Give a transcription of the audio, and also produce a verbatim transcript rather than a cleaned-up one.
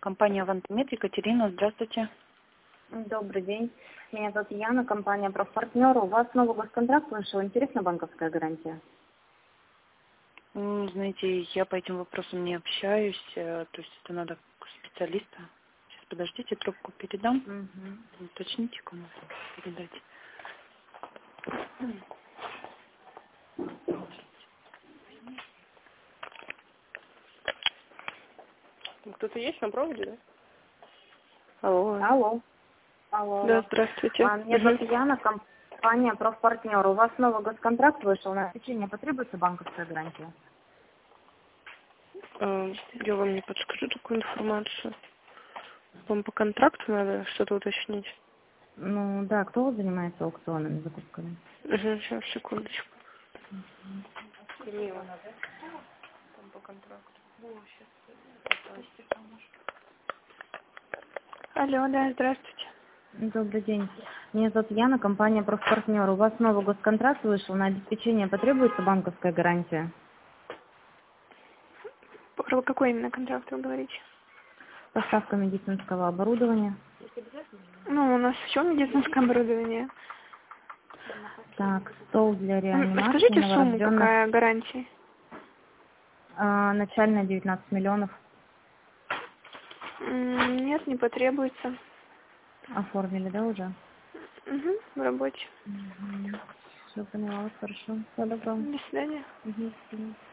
Компания «Авантомет», Екатерина, здравствуйте. Добрый день. Меня зовут Яна, компания «Профпартнер». У вас новый госконтракт вышел. Интересна банковская гарантия? Ну, знаете, я по этим вопросам не общаюсь, э, то есть это надо к специалисту. Сейчас, подождите, трубку передам. Угу. Уточните, кому передать. Кто-то есть на проводе, да? Алло. Алло. Алло. Да, алло. здравствуйте. А, меня зовут Яна, компания «Профпартнер». У вас новый госконтракт вышел. На обеспечение потребуется банковская гарантия? А, я вам не подскажу такую информацию. Вам по контракту надо что-то уточнить? Ну да, кто вот занимается аукционными закупками? Угу, сейчас, секундочку. Мила. Там по контракту. Алло, да, здравствуйте. Добрый день. Меня зовут Яна, компания «Профпартнер». У вас новый госконтракт вышел. На обеспечение потребуется банковская гарантия? Про какой именно контракт вы говорите? Поставка медицинского оборудования. Ну, у нас все медицинское оборудование. Так, стол для реанимации Расскажите сумму, новорожденных. какая гарантия? А, начальная девятнадцать миллионов. М, Нет, не потребуется. Оформили, да, уже? Угу, в работе. Угу. Все поняла, хорошо. Всего доброго. До свидания. Угу.